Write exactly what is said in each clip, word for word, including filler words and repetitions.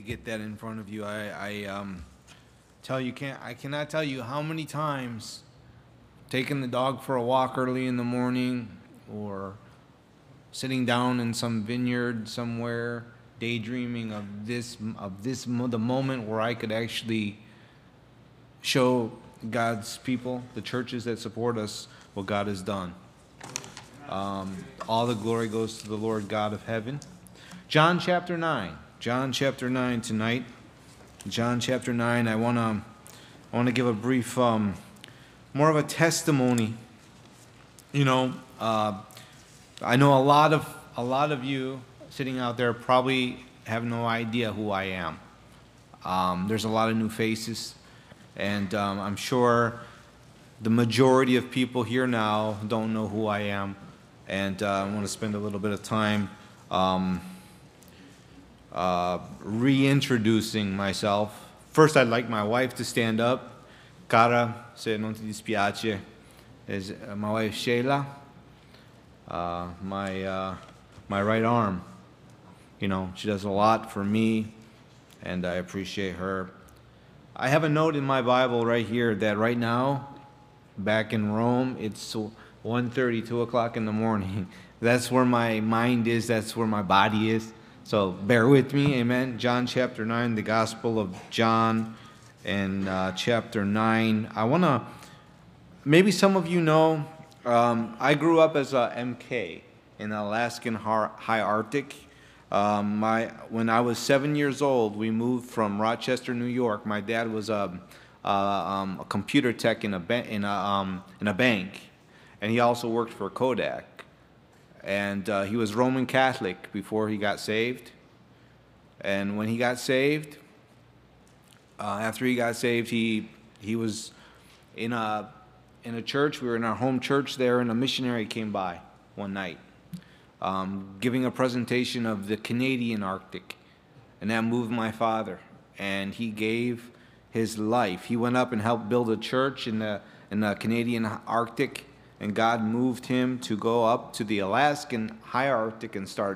to get that in front of you. I, I um, tell you can't. I cannot tell you how many times taking the dog for a walk early in the morning, or sitting down in some vineyard somewhere, daydreaming of this of this the moment where I could actually show God's people, the churches that support us, what God has done. Um, all the glory goes to the Lord God of heaven. John chapter nine. John chapter nine tonight. John chapter nine. I wanna I wanna give a brief, um, more of a testimony. You know, uh, I know a lot of a lot of you sitting out there probably have no idea who I am. Um, there's a lot of new faces, and um, I'm sure the majority of people here now don't know who I am. And uh, I want to spend a little bit of time um, uh, reintroducing myself. First, I'd like my wife to stand up. Cara, se non ti dispiace, is uh, my wife Sheila, uh, my uh, my right arm. You know, she does a lot for me, and I appreciate her. I have a note in my Bible right here that right now, back in Rome, it's one thirty, two o'clock in the morning. That's where my mind is. That's where my body is. So bear with me. Amen. John chapter nine, the Gospel of John, and uh, chapter nine. I want to, maybe some of you know, um, I grew up as a M K in the Alaskan High Arctic. Um, my when I was seven years old, we moved from Rochester, New York. My dad was a, a, um, a computer tech in a ba- in a um, in a bank. And he also worked for Kodak. And uh, he was Roman Catholic before he got saved. And when he got saved, uh, after he got saved, he he was in a in a church. We were in our home church there, and a missionary came by one night, um, giving a presentation of the Canadian Arctic. And that moved my father. And he gave his life. He went up and helped build a church in the in the Canadian Arctic. And God moved him to go up to the Alaskan High Arctic and start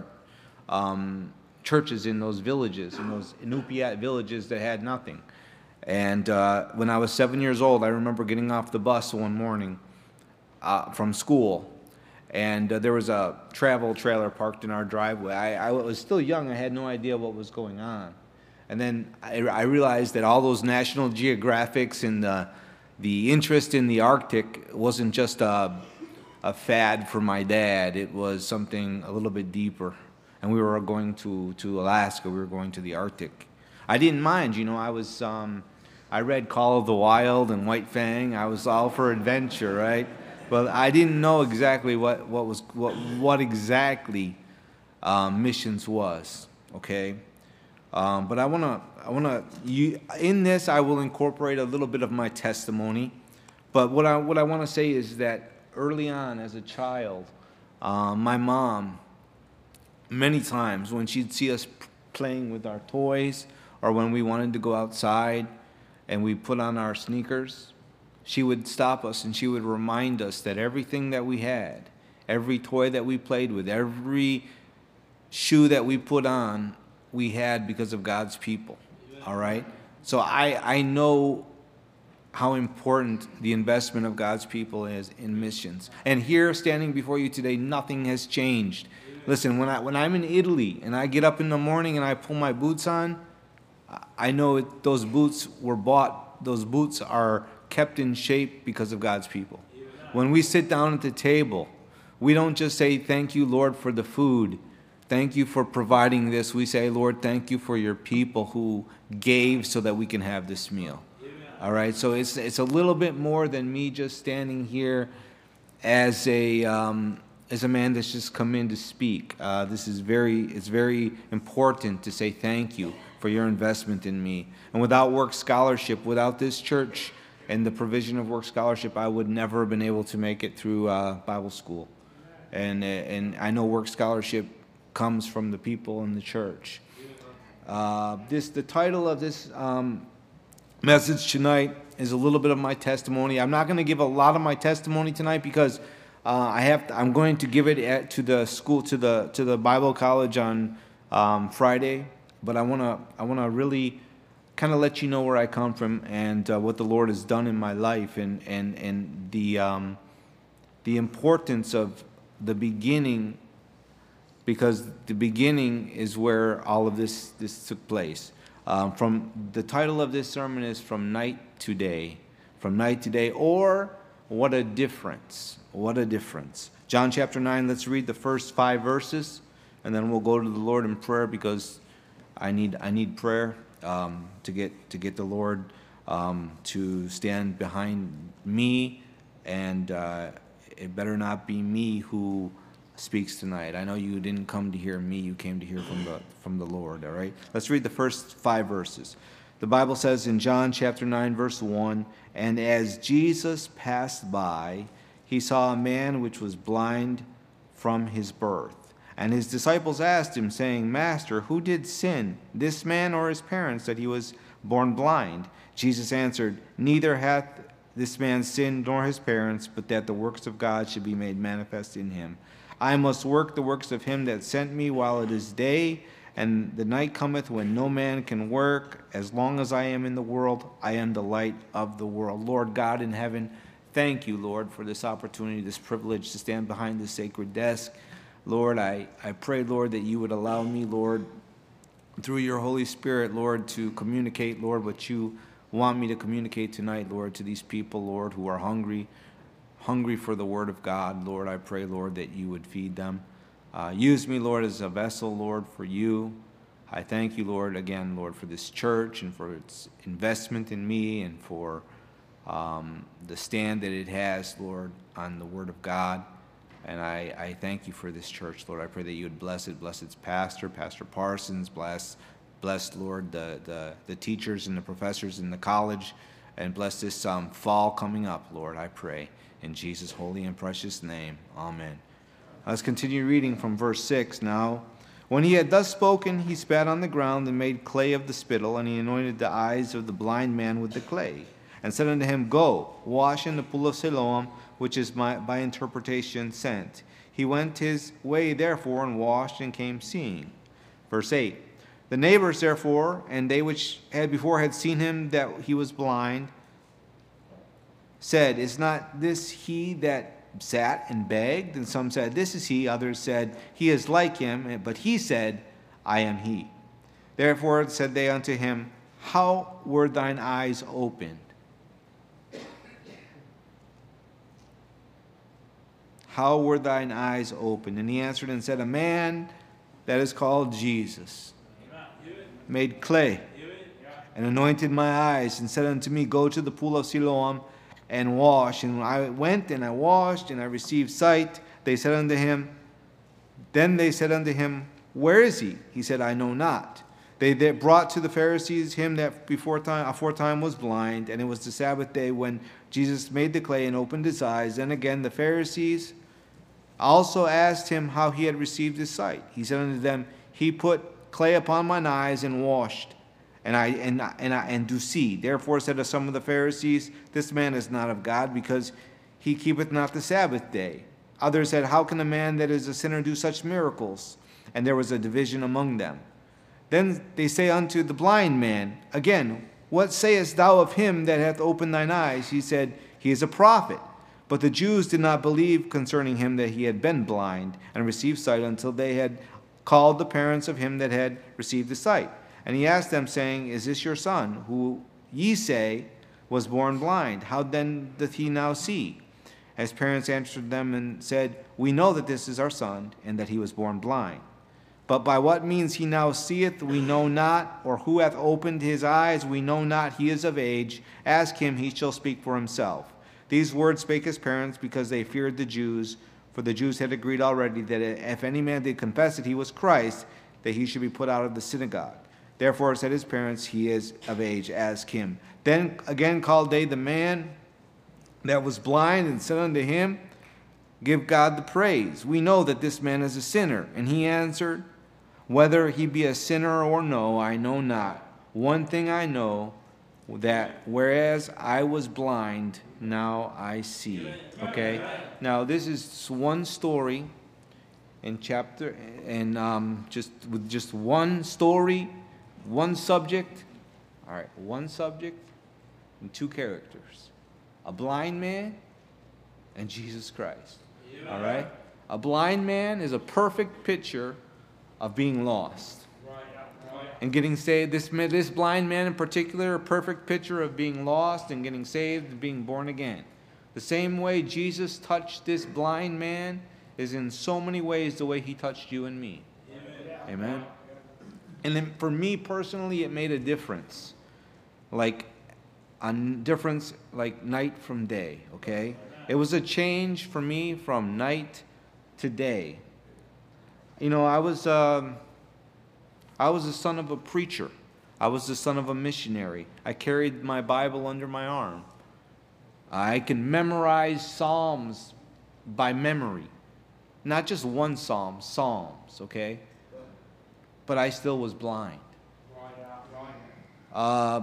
um, churches in those villages, in those Inupiat villages that had nothing. And uh, when I was seven years old, I remember getting off the bus one morning uh, from school, and uh, there was a travel trailer parked in our driveway. I, I was still young. I had no idea what was going on. And then I, I realized that all those National Geographics and the The interest in the Arctic wasn't just a, a fad for my dad. It was something a little bit deeper. And we were going to, to Alaska. We were going to the Arctic. I didn't mind, you know. I was um, I read Call of the Wild and White Fang. I was all for adventure, right? But I didn't know exactly what, what was what what exactly um, missions was. Okay. Um, but I want to, I want to, you, in this, I will incorporate a little bit of my testimony. But what I, what I want to say is that early on as a child, um, my mom, many times when she'd see us playing with our toys, or when we wanted to go outside and we put on our sneakers, she would stop us and she would remind us that everything that we had, every toy that we played with, every shoe that we put on, we had because of God's people. All right? So I, I know how important the investment of God's people is in missions. And here, standing before you today, nothing has changed. Listen, when, I, when I'm in Italy and I get up in the morning and I pull my boots on, I know it, those boots were bought, those boots are kept in shape because of God's people. When we sit down at the table, we don't just say, thank you, Lord, for the food. Thank you for providing this. We say, Lord, thank you for your people who gave so that we can have this meal. All right, so it's it's a little bit more than me just standing here as a um, as a man that's just come in to speak. Uh, this is very it's very important to say thank you for your investment in me. And without work scholarship, without this church and the provision of work scholarship, I would never have been able to make it through uh, Bible school. And and I know work scholarship comes from the people in the church. Uh, this the title of this um, message tonight is a little bit of my testimony. I'm not going to give a lot of my testimony tonight because uh, I have to, I'm going to give it at, to the school to the to the Bible college on um, Friday. but I want to I want to really kind of let you know where I come from and uh, what the Lord has done in my life, and and and the um, the importance of the beginning, because the beginning is where all of this this took place. Um, from the title of this sermon is From Night to Day, from night to day, or what a difference, what a difference. John chapter nine, let's read the first five verses, and then we'll go to the Lord in prayer, because I need I need prayer um, to get to get the Lord um, to stand behind me, and uh, it better not be me who speaks tonight. I know you didn't come to hear me, you came to hear from the from the Lord, all right? Let's read the first five verses. The Bible says in John chapter nine, verse one, "And as Jesus passed by, he saw a man which was blind from his birth. And his disciples asked him, saying, Master, who did sin, this man or his parents, that he was born blind? Jesus answered, Neither hath this man sinned nor his parents, but that the works of God should be made manifest in him. I must work the works of him that sent me while it is day, and the night cometh when no man can work. As long as I am in the world, I am the light of the world." Lord God in heaven, thank you, Lord, for this opportunity, this privilege to stand behind this sacred desk. Lord, I, I pray, Lord, that you would allow me, Lord, through your Holy Spirit, Lord, to communicate, Lord, what you want me to communicate tonight, Lord, to these people, Lord, who are hungry, hungry for the word of God. Lord, I pray, Lord, that you would feed them. Uh, use me, Lord, as a vessel, Lord, for you. I thank you, Lord, again, Lord, for this church and for its investment in me, and for um, the stand that it has, Lord, on the word of God. And I, I thank you for this church, Lord. I pray that you would bless it, bless its pastor, Pastor Parsons, bless, bless Lord, the, the, the teachers and the professors in the college, and bless this um, fall coming up, Lord, I pray. In Jesus' holy and precious name, amen. Let's continue reading from verse six now. "When he had thus spoken, he spat on the ground and made clay of the spittle, and he anointed the eyes of the blind man with the clay, and said unto him, Go, wash in the pool of Siloam, which is my, by interpretation sent. He went his way therefore, and washed, and came seeing." Verse eight. "The neighbors therefore, and they which had before had seen him that he was blind, said, Is not this he that sat and begged? And some said, This is he. Others said, He is like him. But he said, I am he. Therefore said they unto him, How were thine eyes opened? How were thine eyes opened? And he answered and said, A man that is called Jesus made clay and anointed my eyes, and said unto me, Go to the pool of Siloam and wash. And I went and I washed, and I received sight. They said unto him, Then they said unto him, Where is he? He said, I know not. They that brought to the Pharisees him that before time, aforetime was blind, and it was the Sabbath day when Jesus made the clay and opened his eyes. Then again the Pharisees also asked him how he had received his sight. He said unto them, He put clay upon mine eyes and washed, and I and and I and do see. Therefore said to some of the Pharisees, This man is not of God, because he keepeth not the Sabbath day. Others said, How can a man that is a sinner do such miracles? And there was a division among them. Then they say unto the blind man, Again, what sayest thou of him that hath opened thine eyes? He said, He is a prophet. But the Jews did not believe concerning him that he had been blind and received sight, until they had called the parents of him that had received the sight. And he asked them, saying, Is this your son, who ye say was born blind? How then doth he now see? His parents answered them and said, We know that this is our son, and that he was born blind. But by what means he now seeth, we know not, or who hath opened his eyes, we know not. He is of age. Ask him, he shall speak for himself. These words spake his parents, because they feared the Jews, for the Jews had agreed already that if any man did confess that he was Christ, that he should be put out of the synagogue. Therefore said his parents, He is of age, ask him. Then again called they the man that was blind, and said unto him, Give God the praise. We know that this man is a sinner. And he answered, Whether he be a sinner or no, I know not. One thing I know, that whereas I was blind, now I see. Okay? Now this is one story in chapter, and um, just with just one story, One subject, all right, one subject and two characters. A blind man and Jesus Christ. All right? A blind man is a perfect picture of being lost and getting saved. This, this blind man in particular, a perfect picture of being lost and getting saved and being born again. The same way Jesus touched this blind man is in so many ways the way he touched you and me. Amen? Amen? And then for me personally, it made a difference. Like a difference like night from day, okay? It was a change for me from night to day. You know, I was um, I was the son of a preacher. I was the son of a missionary. I carried my Bible under my arm. I can memorize Psalms by memory. Not just one Psalm, Psalms, okay? But I still was blind. Uh,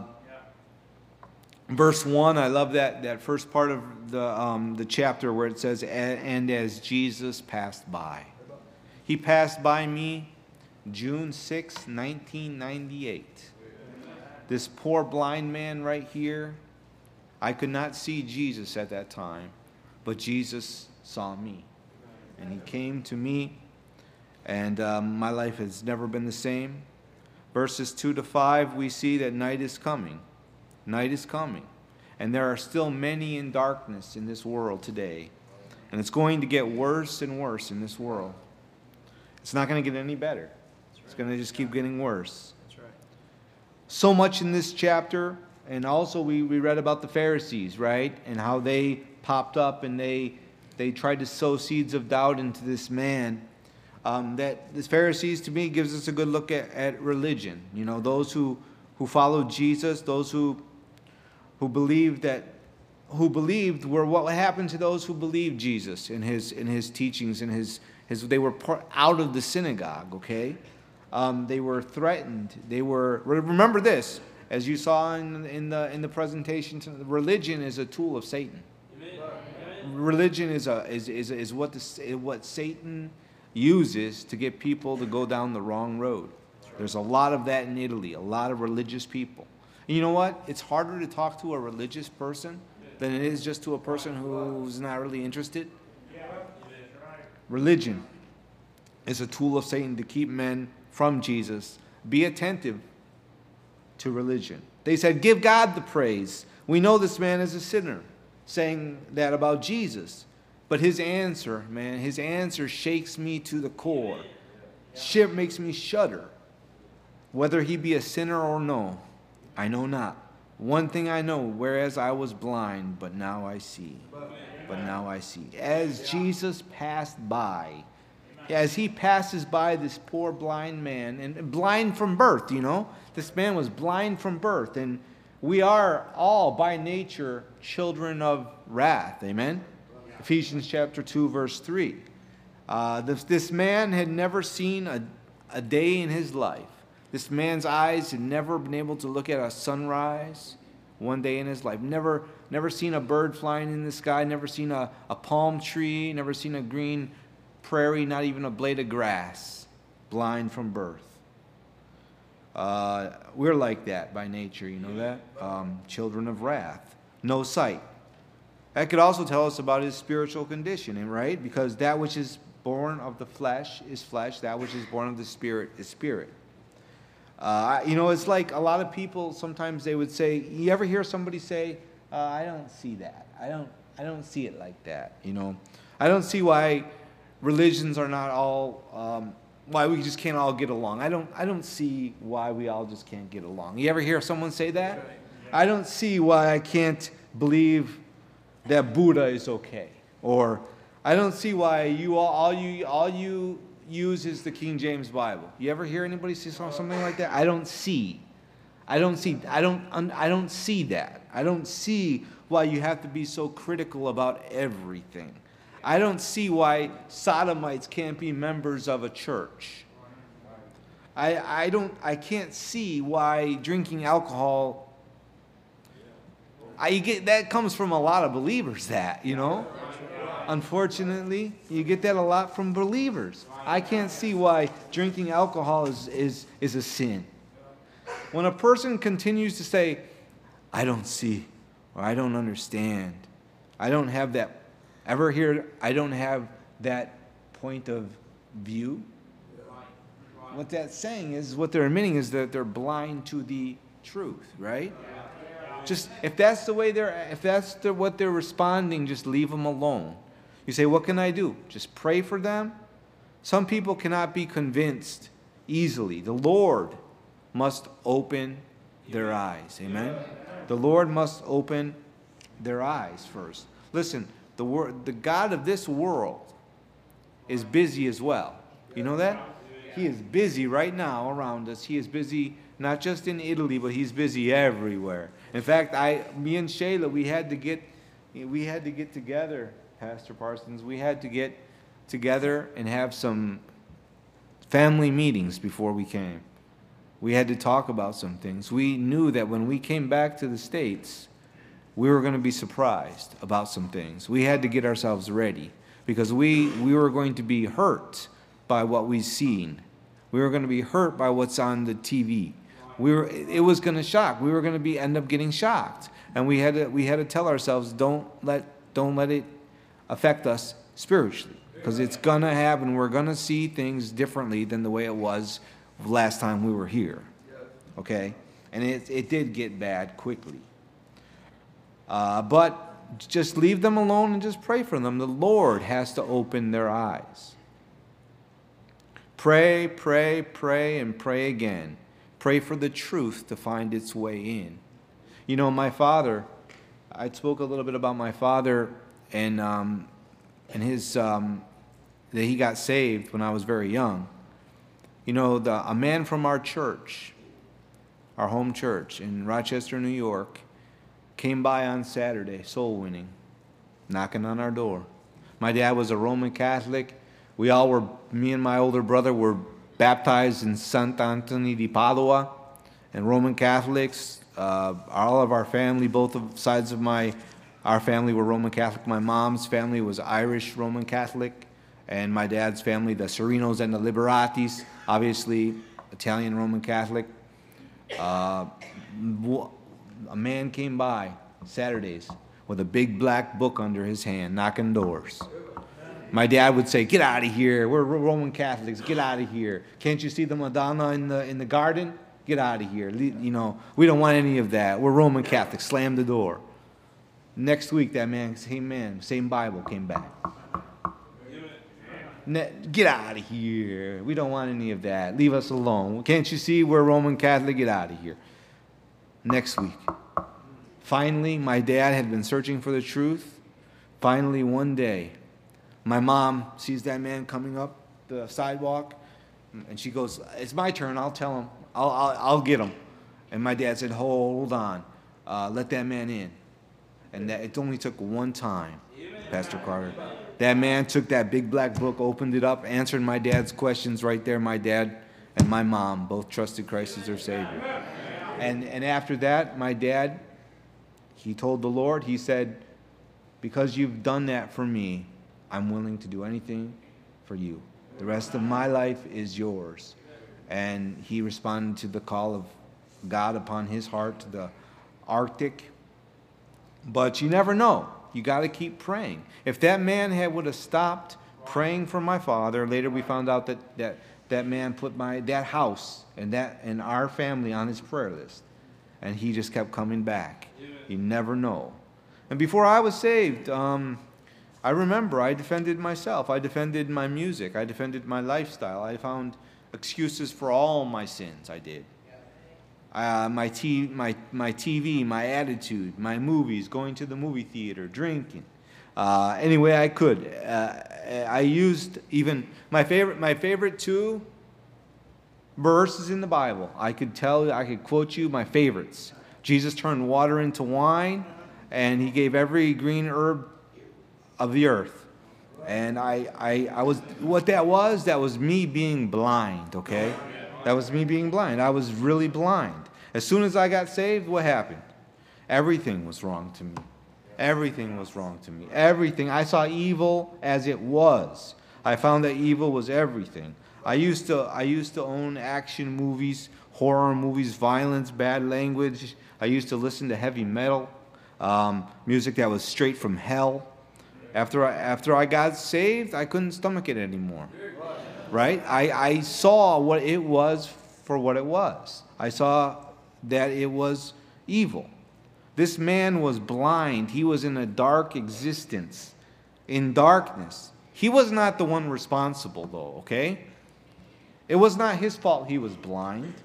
verse one, I love that, that first part of the, um, the chapter where it says, and as Jesus passed by. He passed by me June sixth, nineteen ninety-eight. This poor blind man right here, I could not see Jesus at that time, but Jesus saw me. And he came to me, and um, my life has never been the same. Verses two to five, we see that night is coming. Night is coming. And there are still many in darkness in this world today. And it's going to get worse and worse in this world. It's not going to get any better. It's going to just keep getting worse. That's right. So much in this chapter, and also we, we read about the Pharisees, right? And how they popped up and they they tried to sow seeds of doubt into this man. Um, that this Pharisees, to me, gives us a good look at, at religion. You know, those who, who followed Jesus, those who who believed that who believed were what happened to those who believed Jesus in his in his teachings and his his they were part, out of the synagogue. Okay, um, they were threatened. They were remember this, as you saw in in the in the presentation. Religion is a tool of Satan. Amen. Religion is a is is is what the what Satan uses to get people to go down the wrong road. There's a lot of that in Italy. A lot of religious people. And you know what? It's harder to talk to a religious person than it is just to a person who's not really interested. Religion is a tool of Satan to keep men from Jesus. Be attentive to religion. They said, give God the praise. We know this man is a sinner, saying that about Jesus. But his answer, man, his answer shakes me to the core. Shit makes me shudder. Whether he be a sinner or no, I know not. One thing I know, whereas I was blind, but now I see. But now I see. As Jesus passed by, as he passes by this poor blind man, and blind from birth, you know, this man was blind from birth, and we are all by nature children of wrath. Amen? Ephesians chapter two, verse three. Uh, this, this man had never seen a, a day in his life. This man's eyes had never been able to look at a sunrise one day in his life. Never, never seen a bird flying in the sky. Never seen a, a palm tree. Never seen a green prairie. Not even a blade of grass. Blind from birth. Uh, we're like that by nature. You know that? Um, children of wrath. No sight. That could also tell us about his spiritual condition, right? Because that which is born of the flesh is flesh. That which is born of the spirit is spirit. Uh, you know, it's like a lot of people, sometimes they would say, you ever hear somebody say, uh, I don't see that. I don't, I don't see it like that, you know. I don't see why religions are not all, um, why we just can't all get along. I don't, I don't see why we all just can't get along. You ever hear someone say that? I don't see why I can't believe that Buddha is okay. Or I don't see why you all, all you, all you, use is the King James Bible. You ever hear anybody say something like that? I don't see. I don't see. I don't. I don't see that. I don't see why you have to be so critical about everything. I don't see why sodomites can't be members of a church. I I don't. I can't see why drinking alcohol. I get that comes from a lot of believers. That you know. Unfortunately, you get that a lot from believers. I can't see why drinking alcohol is, is, is a sin. When a person continues to say, I don't see, or I don't understand, I don't have that, ever hear, I don't have that point of view? What that's saying is, what they're admitting is that they're blind to the truth, right? Just, if that's the way they're, if that's the, what they're responding, just leave them alone. You say, what can I do? Just pray for them? Some people cannot be convinced easily. The Lord must open their eyes. Amen? The Lord must open their eyes first. Listen, the word, the God of this world is busy as well. You know that? He is busy right now around us. He is busy not just in Italy, but he's busy everywhere. In fact, I, me and Shayla, we had to get, we had to get together, Pastor Parsons. We had to get together and have some family meetings before we came. We had to talk about some things. We knew that when we came back to the States, we were going to be surprised about some things. We had to get ourselves ready because we, we were going to be hurt by what we've seen. We were going to be hurt by what's on the T V. We were, it was going to shock. We were going to be end up getting shocked, and we had to we had to tell ourselves, don't let don't let it affect us spiritually, because it's going to happen. We're going to see things differently than the way it was last time we were here. Okay, and it it did get bad quickly. Uh, but just leave them alone and just pray for them. The Lord has to open their eyes. Pray, pray, pray, and pray again. Pray for the truth to find its way in. You know, my father, I spoke a little bit about my father and um, and his, um, that he got saved when I was very young. You know, the, a man from our church, our home church in Rochester, New York, came by on Saturday, soul winning, knocking on our door. My dad was a Roman Catholic. We all were, me and my older brother were baptized in Sant Anthony di Padua, and Roman Catholics. Uh, all of our family, both of sides of my, our family were Roman Catholic. My mom's family was Irish Roman Catholic, and my dad's family, the Serinos and the Liberatis, obviously Italian Roman Catholic. Uh, a man came by Saturdays with a big black book under his hand, knocking doors. My dad would say, "Get out of here. We're Roman Catholics. Get out of here. Can't you see the Madonna in the in the garden? Get out of here. You know, we don't want any of that. We're Roman Catholics." Slam the door. Next week, that man, same man, same Bible came back. Get out of here. We don't want any of that. Leave us alone. Can't you see we're Roman Catholic? Get out of here. Next week. Finally, my dad had been searching for the truth. Finally, one day, my mom sees that man coming up the sidewalk, and she goes, "It's my turn. I'll tell him. I'll, I'll, I'll get him." And my dad said, "Hold on. Uh, let that man in." And that, it only took one time, Pastor Carter. That man took that big black book, opened it up, answered my dad's questions right there. My dad and my mom both trusted Christ as their Savior. And, and after that, my dad, he told the Lord, he said, "Because you've done that for me, I'm willing to do anything for you. The rest of my life is yours." And he responded to the call of God upon his heart to the Arctic. But you never know. You got to keep praying. If that man had would have stopped praying for my father, later we found out that that, that man put my that house and that and our family on his prayer list. And he just kept coming back. You never know. And before I was saved, um, I remember I defended myself. I defended my music. I defended my lifestyle. I found excuses for all my sins. I did. Uh, my, t- my, my T V, my attitude, my movies, going to the movie theater, drinking. Uh, any way I could. Uh, I used even my favorite, my favorite two verses in the Bible. I could tell, I could quote you my favorites. Jesus turned water into wine, and he gave every green herb of the earth. And I, I, I was, what that was, that was me being blind, okay? That was me being blind. I was really blind. As soon as I got saved, what happened? Everything was wrong to me. Everything was wrong to me. Everything. I saw evil as it was. I found that evil was everything. I used to, I used to own action movies, horror movies, violence, bad language. I used to listen to heavy metal, um, music that was straight from hell. After I, after I got saved, I couldn't stomach it anymore. Right? I, I saw what it was for what it was. I saw that it was evil. This man was blind. He was in a dark existence, in darkness. He was not the one responsible, though, okay? It was not his fault he was blind,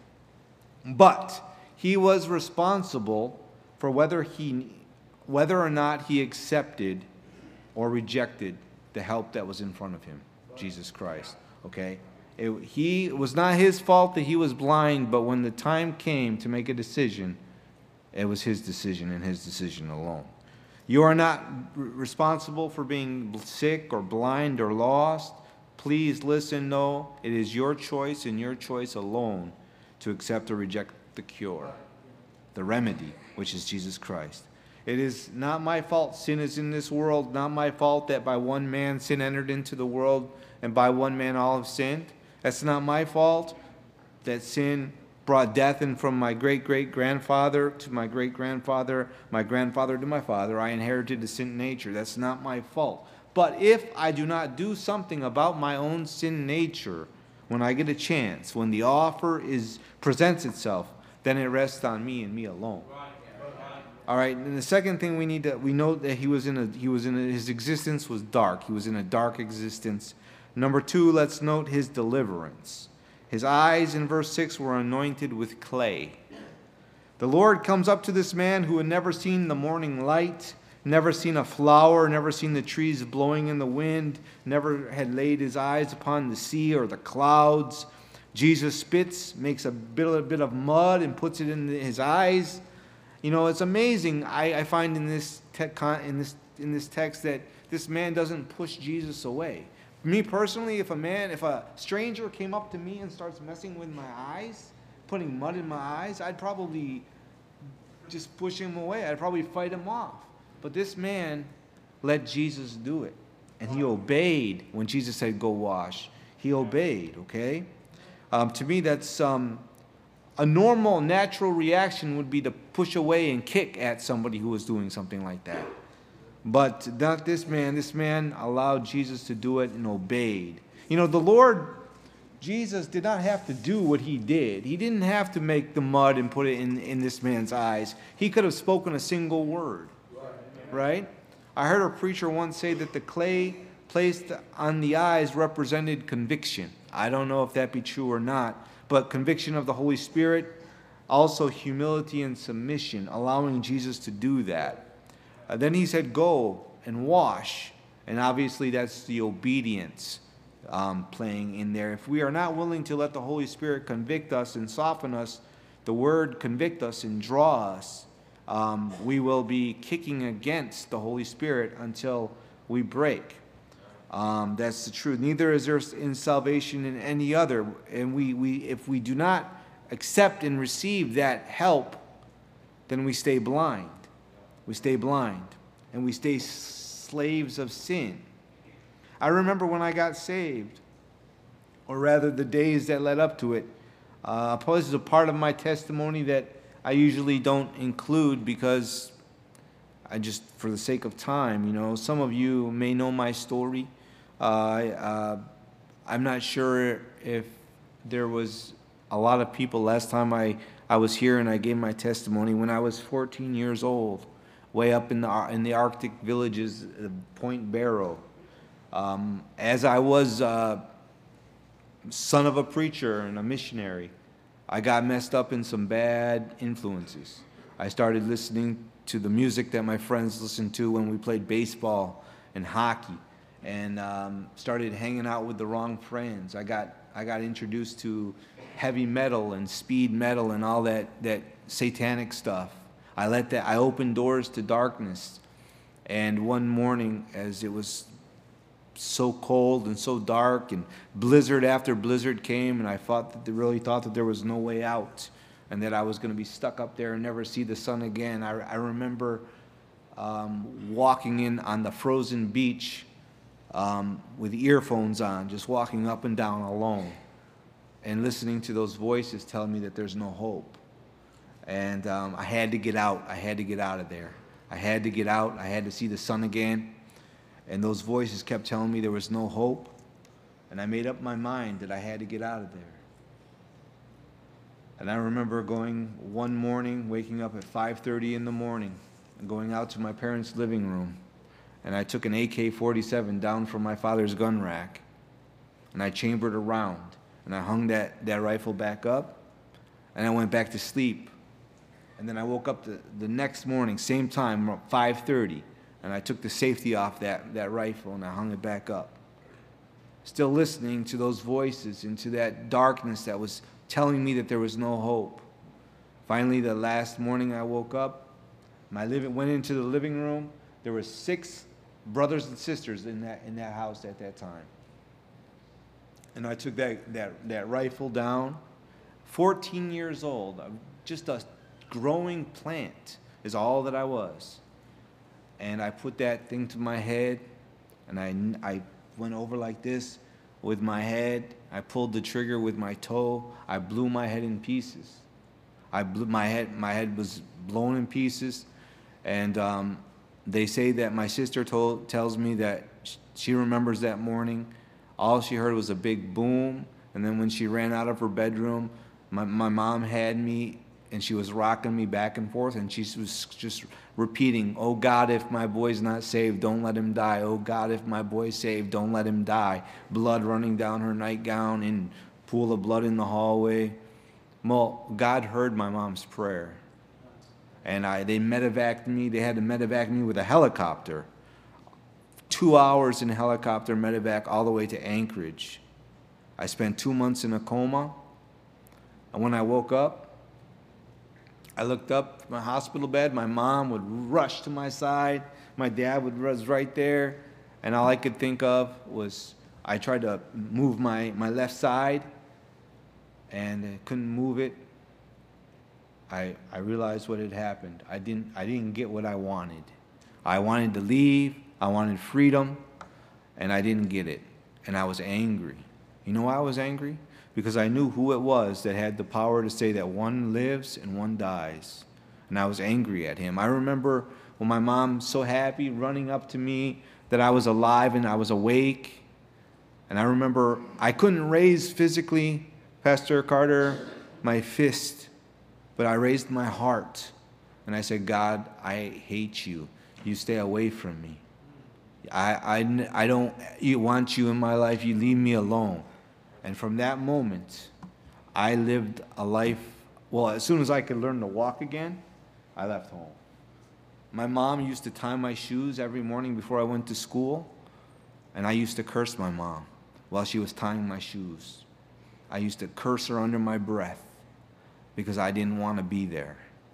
but he was responsible for whether he, whether or not he accepted or rejected the help that was in front of him, Jesus Christ, okay? It, he, it was not his fault that he was blind, but when the time came to make a decision, it was his decision and his decision alone. You are not r- responsible for being sick or blind or lost. Please listen, no, it is your choice and your choice alone to accept or reject the cure, the remedy, which is Jesus Christ. It is not my fault sin is in this world, not my fault that by one man sin entered into the world and by one man all have sinned. That's not my fault that sin brought death in from my great-great-grandfather to my great-grandfather, my grandfather to my father. I inherited the sin nature. That's not my fault. But if I do not do something about my own sin nature, when I get a chance, when the offer is presents itself, then it rests on me and me alone. All right. And the second thing we need to we know that he was in a he was in a, his existence was dark. He was in a dark existence. Number two, let's note his deliverance. His eyes in verse six were anointed with clay. The Lord comes up to this man who had never seen the morning light, never seen a flower, never seen the trees blowing in the wind, never had laid his eyes upon the sea or the clouds. Jesus spits, makes a bit, a bit of mud and puts it in his eyes. You know, it's amazing. I, I find in this, te- in this in this text that this man doesn't push Jesus away. Me personally, if a man, if a stranger came up to me and starts messing with my eyes, putting mud in my eyes, I'd probably just push him away. I'd probably fight him off. But this man let Jesus do it. And he obeyed when Jesus said, go wash. He obeyed, okay? Um, to me, that's um, a normal, natural reaction would be to push away and kick at somebody who was doing something like that. But not this man. This man allowed Jesus to do it and obeyed. You know, the Lord, Jesus, did not have to do what he did. He didn't have to make the mud and put it in, in this man's eyes. He could have spoken a single word, right? I heard a preacher once say that the clay placed on the eyes represented conviction. I don't know if that be true or not, but conviction of the Holy Spirit, also humility and submission, allowing Jesus to do that. Uh, then he said, go and wash. And obviously that's the obedience um, playing in there. If we are not willing to let the Holy Spirit convict us and soften us, the word convict us and draw us, um, we will be kicking against the Holy Spirit until we break. Um, that's the truth. Neither is there in salvation in any other. And we, we, if we do not accept and receive that help, then we stay blind. We stay blind, and we stay slaves of sin. I remember when I got saved, or rather the days that led up to it. Uh, probably this is a part of my testimony that I usually don't include because I just, for the sake of time, you know, some of you may know my story. Uh, uh, I'm not sure if there was a lot of people last time I, I was here and I gave my testimony when I was fourteen years old. Way up in the in the Arctic villages, uh, Point Barrow. Um, as I was uh, son of a preacher and a missionary, I got messed up in some bad influences. I started listening to the music that my friends listened to when we played baseball and hockey, and um, started hanging out with the wrong friends. I got I got introduced to heavy metal and speed metal and all that that satanic stuff. I let that. I opened doors to darkness, and one morning, as it was so cold and so dark, and blizzard after blizzard came, and I thought that they really thought that there was no way out, and that I was going to be stuck up there and never see the sun again. I, I remember um, walking in on the frozen beach um, with earphones on, just walking up and down alone. and listening to those voices telling me that there's no hope. And um, I had to get out. I had to get out of there. I had to get out. I had to see the sun again. And those voices kept telling me there was no hope. And I made up my mind that I had to get out of there. And I remember going one morning, waking up at five thirty in the morning, and going out to my parents' living room. And I took an A K forty-seven down from my father's gun rack. And I chambered a round. And I hung that, that rifle back up. And I went back to sleep. And then I woke up the, the next morning, same time, five thirty. And I took the safety off that, that rifle and I hung it back up. Still listening to those voices, into that darkness that was telling me that there was no hope. Finally, the last morning I woke up, my living, went into the living room. There were six brothers and sisters in that, in that house at that time. And I took that, that, that rifle down. fourteen years old, just a growing plant is all that I was. And I put that thing to my head, and I, I went over like this with my head. I pulled the trigger with my toe. I blew my head in pieces. I blew my head. My head was blown in pieces, and um, they say that my sister told tells me that she remembers that morning. All she heard was a big boom, and then when she ran out of her bedroom, my my mom had me, and she was rocking me back and forth, and she was just repeating, "Oh God, if my boy's not saved, don't let him die. Oh God, if my boy's saved, don't let him die." Blood running down her nightgown and pool of blood in the hallway. Well, God heard my mom's prayer. And I, they medevaced me. They had to medevac me with a helicopter. Two hours in a helicopter medevac all the way to Anchorage. I spent two months in a coma. And when I woke up, I looked up from my hospital bed. My mom would rush to my side. My dad would was right there. And all I could think of was I tried to move my, my left side, and I couldn't move it. I, I realized what had happened. I didn't, I didn't get what I wanted. I wanted to leave. I wanted freedom, and I didn't get it. And I was angry. You know why I was angry? Because I knew who it was that had the power to say that one lives and one dies. And I was angry at him. I remember when my mom, so happy, running up to me that I was alive and I was awake. And I remember I couldn't raise physically, Pastor Carter, my fist, but I raised my heart. And I said, "God, I hate you. You stay away from me. I, I, I don't want you in my life. You leave me alone." And from that moment, I lived a life, well, as soon as I could learn to walk again, I left home. My mom used to tie my shoes every morning before I went to school, and I used to curse my mom while she was tying my shoes. I used to curse her under my breath because I didn't want to be there.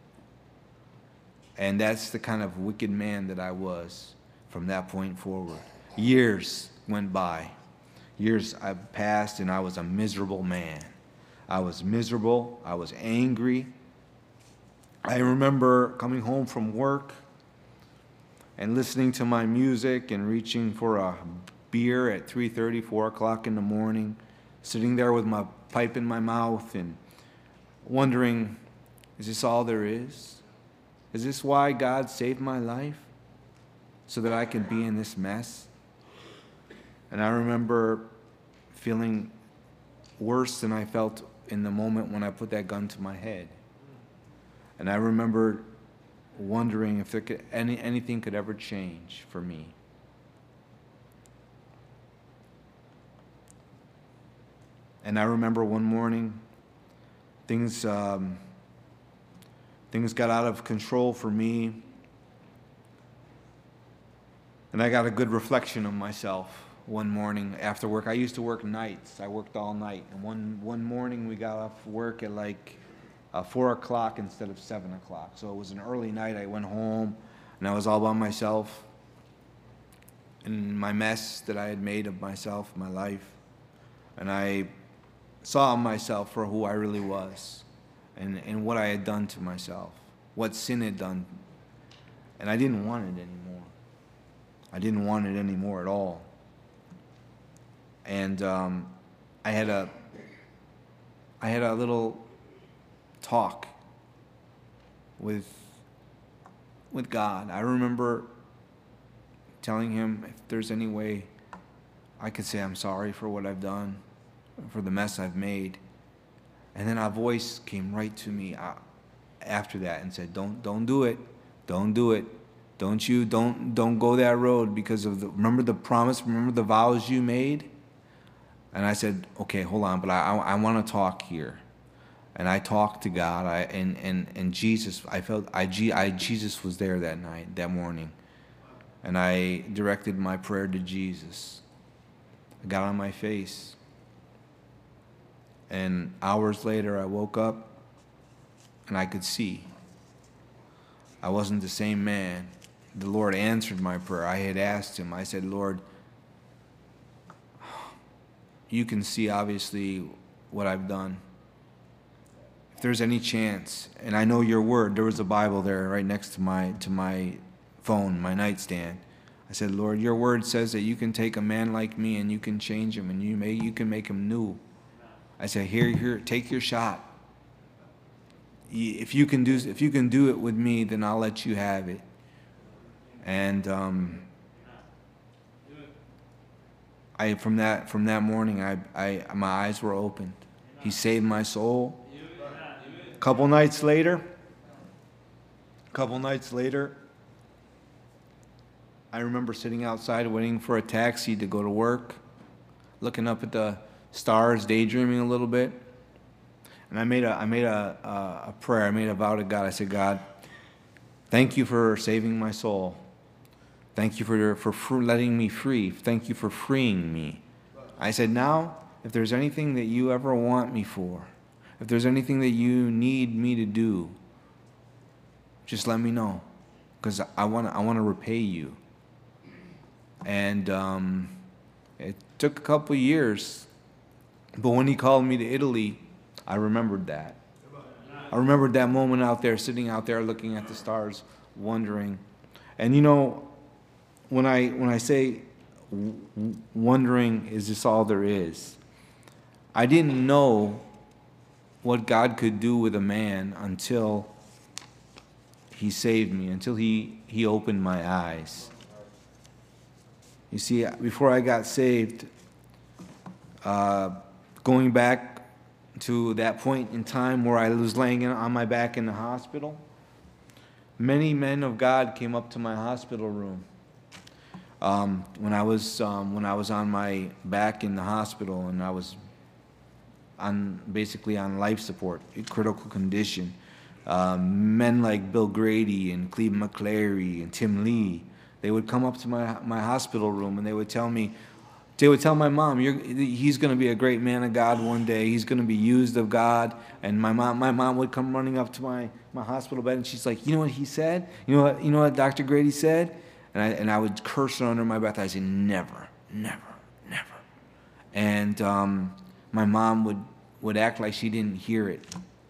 And that's the kind of wicked man that I was from that point forward. Years went by. Years I passed, and I was a miserable man. I was miserable. I was angry. I remember coming home from work and listening to my music and reaching for a beer at three thirty, four o'clock in the morning, sitting there with my pipe in my mouth and wondering, is this all there is? Is this why God saved my life? So that I could be in this mess? And I remember feeling worse than I felt in the moment when I put that gun to my head. And I remember wondering if there could, any, anything could ever change for me. And I remember one morning, things, um, things got out of control for me. And I got a good reflection of myself one morning after work. I used to work nights. I worked all night. And one, one morning we got off work at like uh, four o'clock instead of seven o'clock. So it was an early night. I went home, and I was all by myself in my mess that I had made of myself, my life. And I saw myself for who I really was and, and what I had done to myself, what sin had done. And I didn't want it anymore. I didn't want it anymore at all. And um, I had a I had a little talk with with God. I remember telling him if there's any way I could say I'm sorry for what I've done, for the mess I've made. And then a voice came right to me after that and said, "Don't don't do it. Don't do it. Don't you don't don't go that road because of the remember the promise, remember the vows you made?" And I said, "Okay, hold on, but I I, I want to talk here." And I talked to God, I and and and Jesus. I felt I, I Jesus was there that night, that morning, and I directed my prayer to Jesus. I got on my face, and hours later, I woke up, and I could see. I wasn't the same man. The Lord answered my prayer. I had asked him. I said, "Lord, you can see obviously what I've done. If there's any chance," and I know your word, there was a Bible there right next to my to my phone, my nightstand. I said, "Lord, your word says that you can take a man like me and you can change him and you may you can make him new." I said, "Here, here, take your shot. If you can do if you can do it with me, then I'll let you have it." And um, I from that from that morning, I I my eyes were opened. He saved my soul. A couple nights later, a couple nights later, I remember sitting outside waiting for a taxi to go to work, looking up at the stars, daydreaming a little bit. And I made a I made a, a, a prayer. I made a vow to God. I said, "God, thank you for saving my soul. Thank you for for, for letting me free. Thank you for freeing me." I said, "Now, if there's anything that you ever want me for, if there's anything that you need me to do, just let me know, because I want I want to repay you." And um, it took a couple years, but when he called me to Italy, I remembered that. I remembered that moment out there, sitting out there looking at the stars, wondering. And you know, when I when I say w- wondering, is this all there is? I didn't know what God could do with a man until he saved me, until he, he opened my eyes. You see, before I got saved, uh, going back to that point in time where I was laying on my back in the hospital, many men of God came up to my hospital room. Um, when I was um, when I was on my back in the hospital and I was on basically on life support, a critical condition, um, men like Bill Grady and Cleve McClary and Tim Lee, they would come up to my my hospital room and they would tell me, they would tell my mom, You're, he's going to be a great man of God one day. He's going to be used of God. And my mom, my mom would come running up to my, my hospital bed and she's like, "You know what he said? You know what? You know what Doctor Grady said?" And I and I would curse her under my breath. I said, "Never, never, never." And um, my mom would would act like she didn't hear it.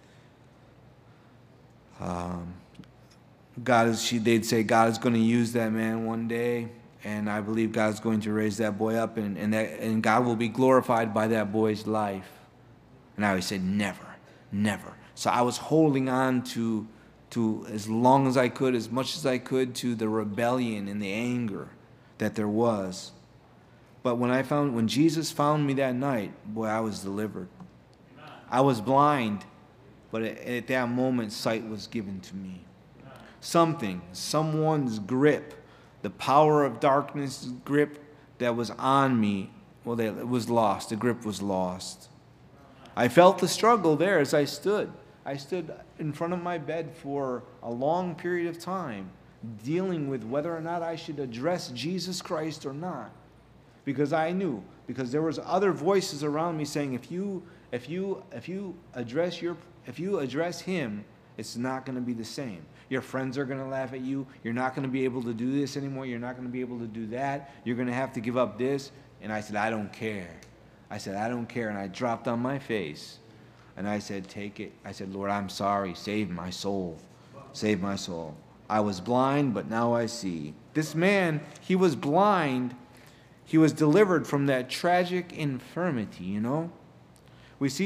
Um, God is, she, they'd say, God is going to use that man one day, and I believe God's going to raise that boy up, and, and, that, and God will be glorified by that boy's life. And I always said, never, never. So I was holding on to, to as long as I could, as much as I could, to the rebellion and the anger that there was. But when I found, when Jesus found me that night, boy, I was delivered. I was blind, but at, at that moment, sight was given to me. Something, someone's grip, the power of darkness grip that was on me, well, it was lost. The grip was lost. I felt the struggle there as I stood. I stood in front of my bed for a long period of time, dealing with whether or not I should address Jesus Christ or not. Because I knew, because there was other voices around me saying, if you if you if you address your if you address him, it's not going to be the same. Your friends are going to laugh at you. You're not going to be able to do this anymore. You're not going to be able to do that. You're going to have to give up this. And I said, I don't care. I said, I don't care. And I dropped on my face. And I said, take it. I said, Lord, I'm sorry. Save my soul. Save my soul. I was blind, but now I see. This man, he was blind. He was delivered from that tragic infirmity, you know. We see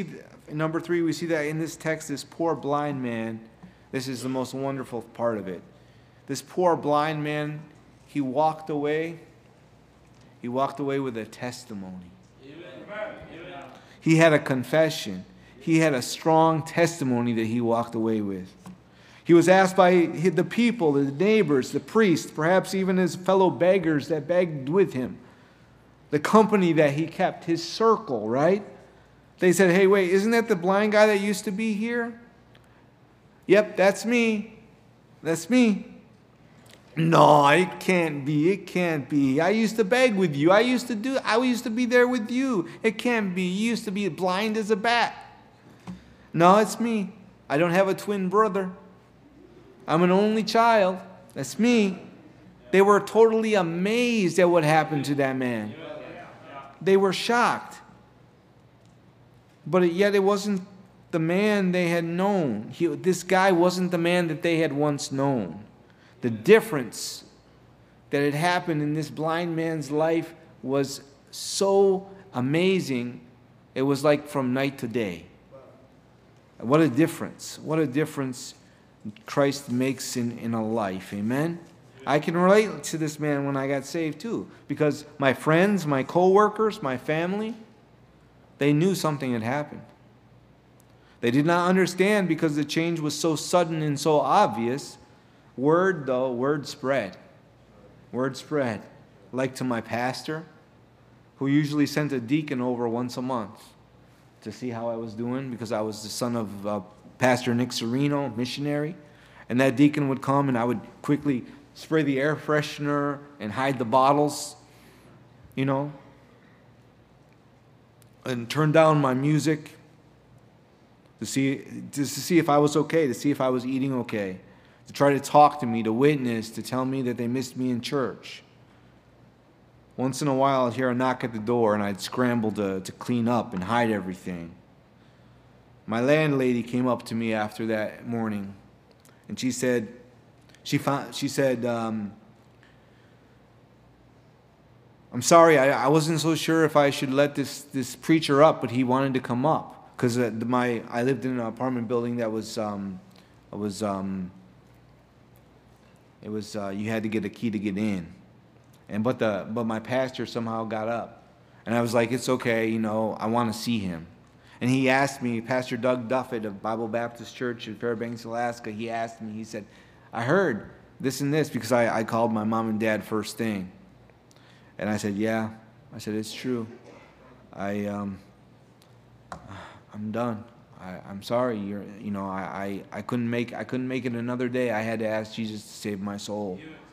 And number three, we see that in this text, this poor blind man, this is the most wonderful part of it. This poor blind man, he walked away. He walked away with a testimony. Amen. He had a confession. He had a strong testimony that he walked away with. He was asked by the people, the neighbors, the priests, perhaps even his fellow beggars that begged with him, the company that he kept, his circle, right? They said, hey, wait, isn't that the blind guy that used to be here? Yep, that's me. That's me. No, it can't be. It can't be. I used to beg with you. I used to do, I used to be there with you. It can't be. You used to be blind as a bat. No, it's me. I don't have a twin brother. I'm an only child. That's me. They were totally amazed at what happened to that man. They were shocked. But yet it wasn't the man they had known. He, this guy wasn't the man that they had once known. The difference that had happened in this blind man's life was so amazing. It was like from night to day. What a difference. What a difference Christ makes in, in a life. Amen? I can relate to this man when I got saved too. Because my friends, my co-workers, my family, they knew something had happened. They did not understand because the change was so sudden and so obvious. Word, though, word spread. Word spread. Like to my pastor, who usually sent a deacon over once a month to see how I was doing, because I was the son of uh, Pastor Nick Sereno, missionary. And that deacon would come, and I would quickly spray the air freshener and hide the bottles, you know, and turn down my music to see, just to see if I was okay, to see if I was eating okay, to try to talk to me, to witness, to tell me that they missed me in church. Once in a while, I'd hear a knock at the door, and I'd scramble to, to clean up and hide everything. My landlady came up to me after that morning, and she said, she found, she said, um, I'm sorry, I, I wasn't so sure if I should let this, this preacher up, but he wanted to come up. Because uh, my I lived in an apartment building that was, um, was um, it was, uh, you had to get a key to get in. And but the but my pastor somehow got up. And I was like, it's okay, you know, I want to see him. And he asked me, Pastor Doug Duffett of Bible Baptist Church in Fairbanks, Alaska, he asked me, he said, I heard this and this, because I, I called my mom and dad first thing. And I said, yeah. I said, it's true. I, um, I'm done. I, I'm sorry. You're, you know, I, I, I couldn't make I couldn't make it another day. I had to ask Jesus to save my soul.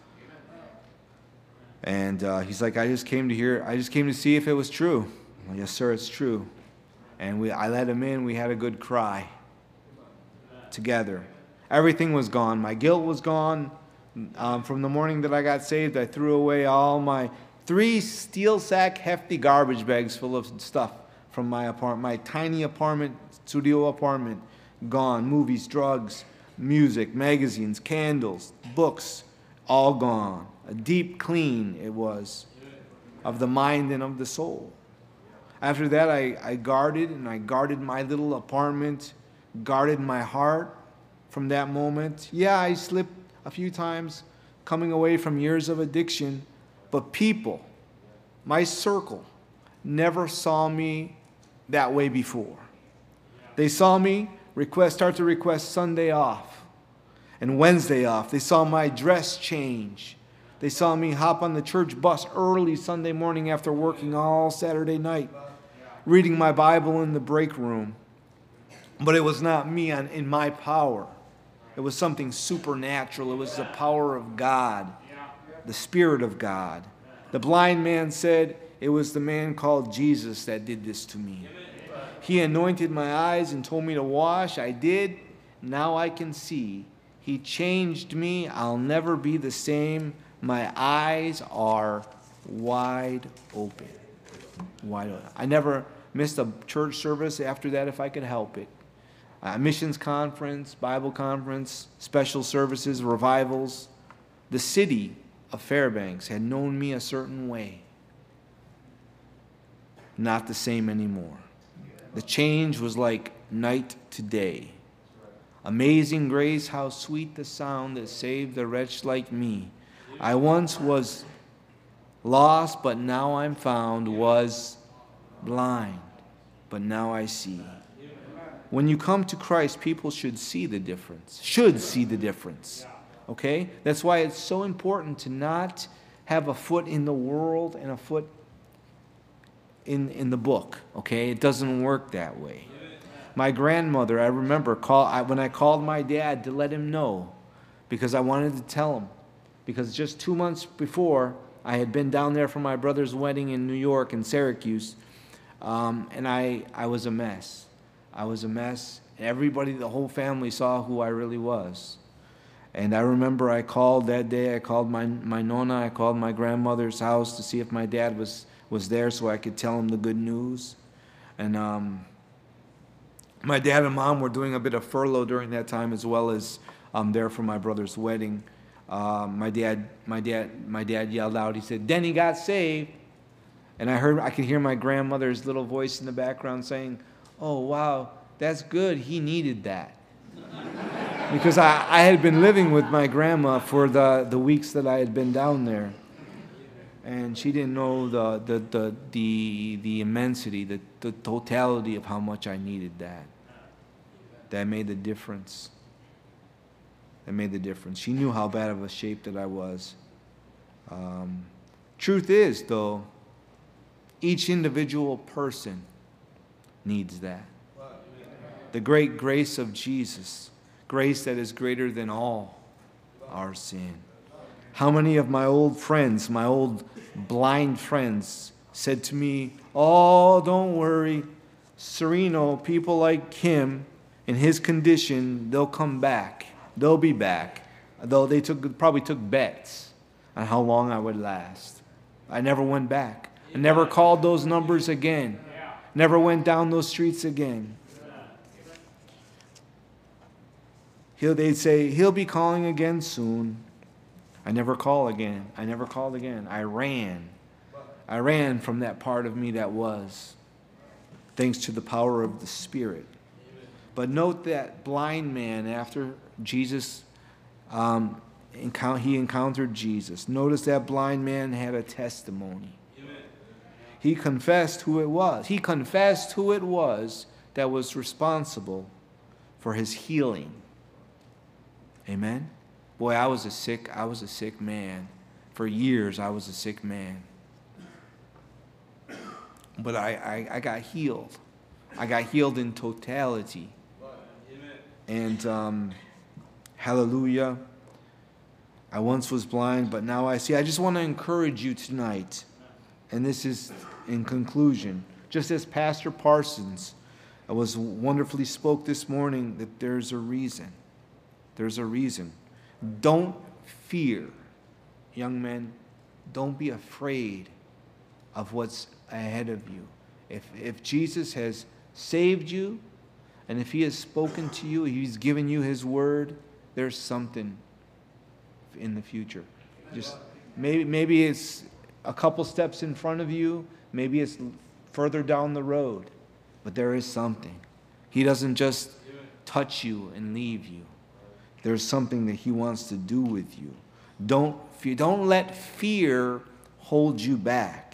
And uh, he's like, I just came to hear. I just came to see if it was true. Well, yes, sir, it's true. And we, I let him in. We had a good cry together. Everything was gone. My guilt was gone. Um, from the morning that I got saved, I threw away all my three steel sack hefty garbage bags full of stuff from my apartment, my tiny apartment, studio apartment, gone. Movies, drugs, music, magazines, candles, books, all gone. A deep clean it was of the mind and of the soul. After that, I, I guarded, and I guarded my little apartment, guarded my heart from that moment. Yeah, I slipped a few times coming away from years of addiction, but people, my circle, never saw me that way before. They saw me request, start to request Sunday off and Wednesday off. They saw my dress change. They saw me hop on the church bus early Sunday morning after working all Saturday night, reading my Bible in the break room. But it was not me on, in my power. It was something supernatural. It was the power of God, the Spirit of God. The blind man said, it was the man called Jesus that did this to me. He anointed my eyes and told me to wash. I did. Now I can see. He changed me. I'll never be the same. My eyes are wide open. Wide open. I never missed a church service after that if I could help it. Uh, missions conference, Bible conference, special services, revivals. The city of Fairbanks had known me a certain way. Not the same anymore. The change was like night to day. Amazing grace, how sweet the sound that saved a wretch like me. I once was lost, but now I'm found, was blind, but now I see. When you come to Christ, people should see the difference, should see the difference. Okay? That's why it's so important to not have a foot in the world and a foot in, in the book. Okay? It doesn't work that way. My grandmother, I remember call, I, when I called my dad to let him know, because I wanted to tell him. Because just two months before, I had been down there for my brother's wedding in New York, in Syracuse, um, and I, I was a mess. I was a mess. Everybody, the whole family saw who I really was. And I remember I called that day, I called my, my nonna, I called my grandmother's house to see if my dad was, was there so I could tell him the good news. And um, my dad and mom were doing a bit of furlough during that time, as well as um, there for my brother's wedding. Uh, my dad, my dad, my dad yelled out. He said, "Denny got saved," and I heard, I could hear my grandmother's little voice in the background saying, "Oh wow, that's good. He needed that." Because I, I had been living with my grandma for the, the weeks that I had been down there, and she didn't know the the the the, the immensity, the, the totality of how much I needed that. That made the difference. That made the difference. She knew how bad of a shape that I was. Um, truth is, though, each individual person needs that. The great grace of Jesus, grace that is greater than all our sin. How many of my old friends, my old blind friends, said to me, "Oh, don't worry, Sereno, people like Kim, in his condition, they'll come back. They'll be back." Though they took probably took bets on how long I would last. I never went back. I never called those numbers again. Never went down those streets again. He'll, they'd say, "He'll be calling again soon." I never call again. I never called again. I ran. I ran from that part of me that was, thanks to the power of the Spirit. But note that blind man, after Jesus, um, encou- he encountered Jesus. Notice that blind man had a testimony. Amen. He confessed who it was. He confessed who it was that was responsible for his healing. Amen. Boy, I was a sick, I was a sick man. For years, I was a sick man. But I, I, I got healed. I got healed in totality. And um, hallelujah, I once was blind, but now I see. I just want to encourage you tonight, and this is in conclusion, just as Pastor Parsons was wonderfully spoke this morning, that there's a reason. There's a reason. Don't fear, young men. Don't be afraid of what's ahead of you. If if Jesus has saved you, and if he has spoken to you, he's given you his word, there's something in the future. Just maybe maybe it's a couple steps in front of you, maybe it's further down the road, but there is something. He doesn't just touch you and leave you. There's something that he wants to do with you. Don't fear, don't let fear hold you back.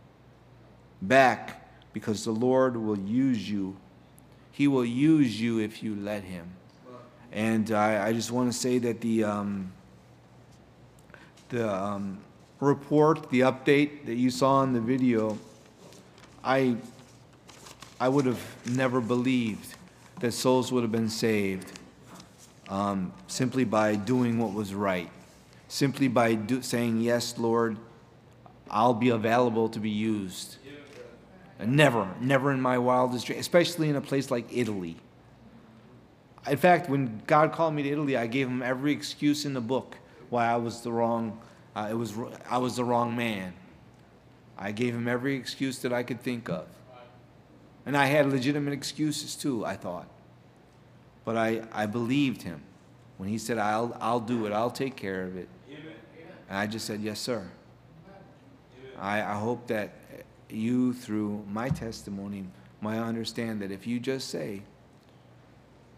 Back, because the Lord will use you. He will use you if you let him. And I, I just want to say that the um, the um, report, the update that you saw in the video, I I would have never believed that souls would have been saved um, simply by doing what was right, simply by do, saying, "Yes, Lord, I'll be available to be used." Never, never in my wildest dream, especially in a place like Italy. In fact, when God called me to Italy, I gave him every excuse in the book why I was the wrong, uh, it was I was the wrong man. I gave him every excuse that I could think of, and I had legitimate excuses too, I thought. But I, I believed him when he said, "I'll I'll do it. I'll take care of it," and I just said, "Yes, sir." I, I hope that you, through my testimony, might understand that if you just say,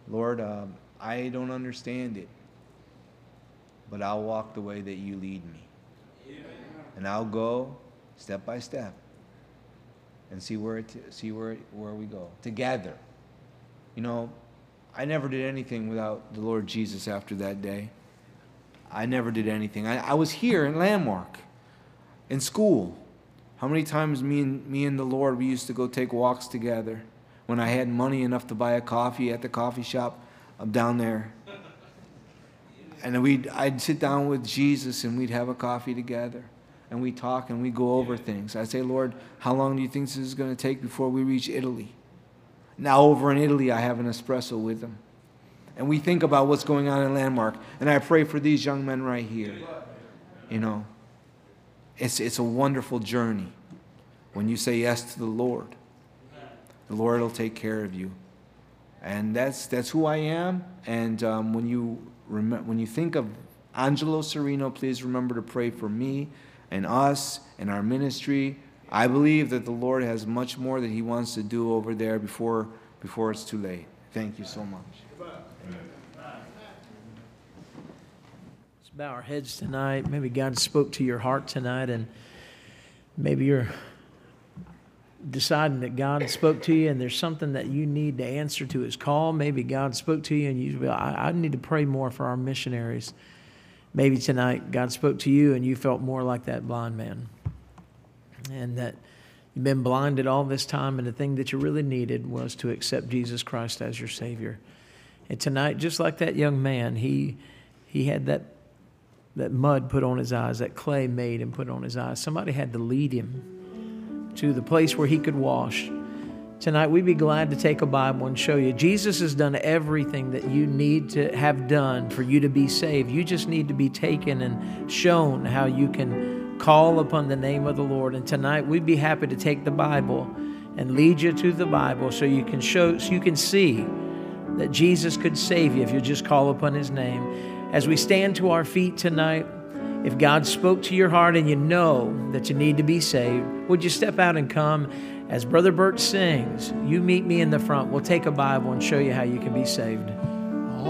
Lord, um, I don't understand it, but I'll walk the way that you lead me. Amen. And I'll go step by step and see where it, see where where we go together. You know, I never did anything without the Lord Jesus after that day. I never did anything. I, I was here in Landmark, in school. How many times me and me and the Lord, we used to go take walks together. When I had money enough to buy a coffee at the coffee shop, I'm down there. And we'd, I'd sit down with Jesus and we'd have a coffee together. And we'd talk and we'd go over things. I'd say, Lord, how long do you think this is going to take before we reach Italy? Now over in Italy, I have an espresso with them. And we think about what's going on in Landmark. And I pray for these young men right here. You know, it's, it's a wonderful journey when you say yes to the Lord. The Lord will take care of you. And that's that's who I am. And um, when you rem- when you think of Angelo Serino, please remember to pray for me and us and our ministry. I believe that the Lord has much more that he wants to do over there before before it's too late. Thank you so much. Let's bow our heads tonight. Maybe God spoke to your heart tonight, and maybe you're deciding that God spoke to you and there's something that you need to answer to his call. Maybe God spoke to you and you, I, I need to pray more for our missionaries. Maybe tonight God spoke to you and you felt more like that blind man, and that you've been blinded all this time, and the thing that you really needed was to accept Jesus Christ as your Savior. And tonight, just like that young man, he he had that that mud put on his eyes, that clay made and put on his eyes. Somebody had to lead him to the place where he could wash. Tonight, we'd be glad to take a Bible and show you. Jesus has done everything that you need to have done for you to be saved. You just need to be taken and shown how you can call upon the name of the Lord. And tonight, we'd be happy to take the Bible and lead you to the Bible so you can show, so you can see that Jesus could save you if you just call upon his name. As we stand to our feet tonight, if God spoke to your heart and you know that you need to be saved, would you step out and come? As Brother Bert sings, you meet me in the front. We'll take a Bible and show you how you can be saved.